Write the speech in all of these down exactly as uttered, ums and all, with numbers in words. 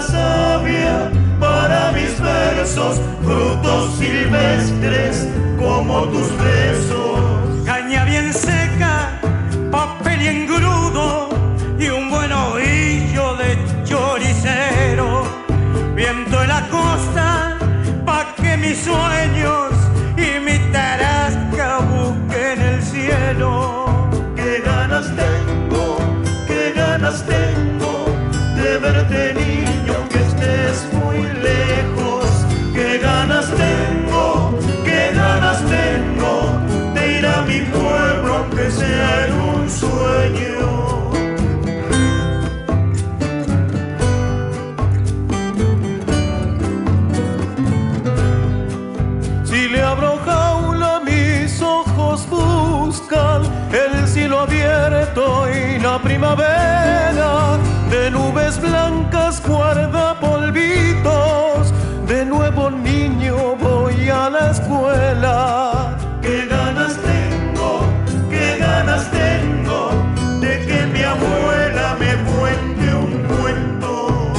la savia para mis versos, frutos silvestres como tus besos. Caña bien seca, papel y engrudo y un buen ovillo de choricero. Viento en la costa pa' que mis sueños y mi tarasca busquen el cielo. Qué ganas tengo, qué ganas tengo de verte, niño, aunque estés muy lejos. Qué ganas tengo, qué ganas tengo de ir a mi pueblo, aunque sea en un sueño. Si le abro jaula, mis ojos buscan el cielo abierto y la primavera. De nubes blancas guarda polvitos, de nuevo niño voy a la escuela. Qué ganas tengo, qué ganas tengo de que mi abuela me cuente un cuento.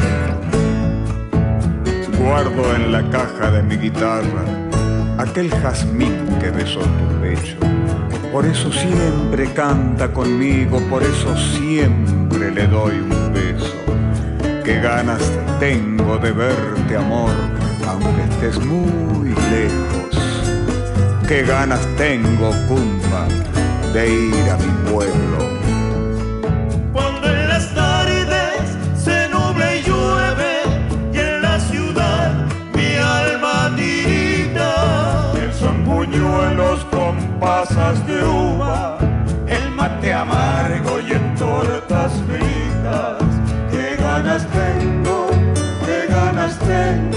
Guardo en la caja de mi guitarra aquel jazmín que besó tu pecho. Por eso siempre canta conmigo, por eso siempre le doy un beso. Qué ganas tengo de verte, amor, aunque estés muy lejos. Qué ganas tengo, cumba, de ir a mi pueblo. Cuando en las tardes se nubla y llueve y en la ciudad mi alma tirita, Son buñuelos con pasas de uva, el mate amargo y en tortas fritas. qué ganas tengo, qué ganas tengo